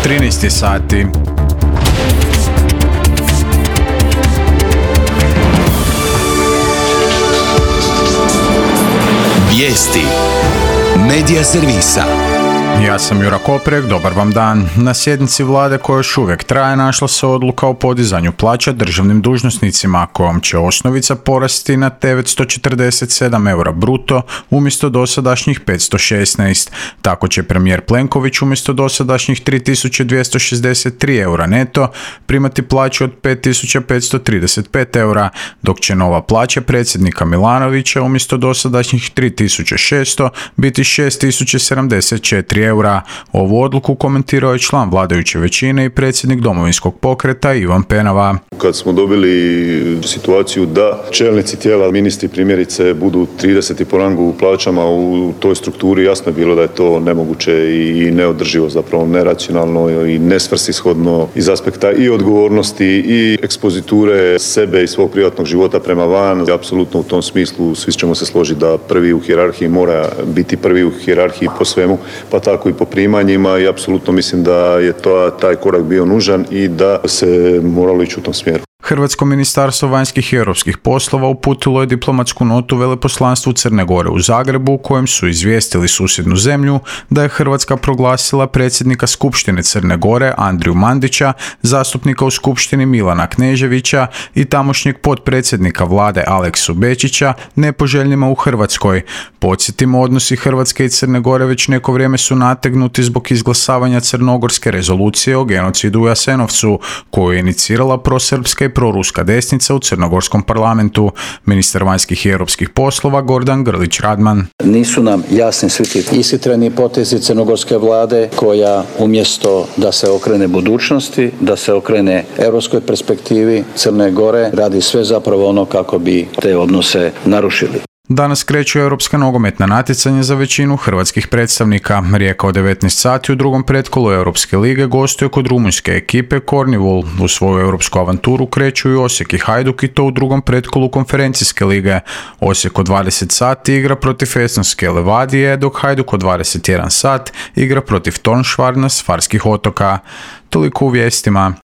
13 sati. Vijesti Medija servisa. Ja sam Jura Koprek, dobar vam dan. Na sjednici vlade koja još uvijek traje našla se odluka o podizanju plaća državnim dužnosnicima kojom će osnovica porasti na 947 eura bruto umjesto dosadašnjih 516. Tako će premijer Plenković umjesto dosadašnjih 3263 eura neto primati plaću od 5535 eura, dok će nova plaća predsjednika Milanovića umjesto dosadašnjih 3600 biti 6074 eura. Ovu odluku komentirao je član vladajuće većine i predsjednik Domovinskog pokreta Ivan Penava. Kad smo dobili situaciju da čelnici tijela, ministri primjerice, budu 30 po rangu u plaćama u toj strukturi, jasno je bilo da je to nemoguće i neodrživo, zapravo neracionalno i nesvrsishodno iz aspekta i odgovornosti i ekspoziture sebe i svog privatnog života prema van. Apsolutno u tom smislu svi ćemo se složiti da prvi u hijerarhiji mora biti prvi u hijerarhiji po svemu, pa tako i po primanjima, i apsolutno mislim da je taj korak bio nužan i da se moralo ići u tom smjeru. Hrvatsko ministarstvo vanjskih i europskih poslova uputilo je diplomatsku notu veleposlanstvu Crne Gore u Zagrebu u kojem su izvijestili susjednu zemlju da je Hrvatska proglasila predsjednika Skupštine Crne Gore Andriju Mandića, zastupnika u Skupštini Milana Kneževića i tamošnjeg potpredsjednika vlade Aleksu Bečića nepoželjnima u Hrvatskoj. Podsjetimo, odnosi Hrvatske i Crne Gore već neko vrijeme su nategnuti zbog izglasavanja crnogorske rezolucije o genocidu u Jasenovcu, koju je inicirala prosrpska i proruska desnica u crnogorskom parlamentu. Ministar vanjskih i europskih poslova Gordan Grlić Radman. Nisu nam jasni svi ti ishitreni potezi crnogorske vlade koja umjesto da se okrene budućnosti, da se okrene europskoj perspektivi Crne Gore, radi sve zapravo ono kako bi te odnose narušili. Danas kreću europska nogometna natjecanja za većinu hrvatskih predstavnika. Rijeka od 19 sati u drugom pretkolu Europske lige gostuje kod rumunjske ekipe Cornwall. U svoju europsku avanturu kreću i Osijek i Hajduk, i to u drugom pretkolu konferencijske lige. Osijek od 20 sati igra protiv estonske Levadije, dok Hajduk od 21 sat igra protiv Tornšvarna s Farskih otoka. Toliko u vijestima.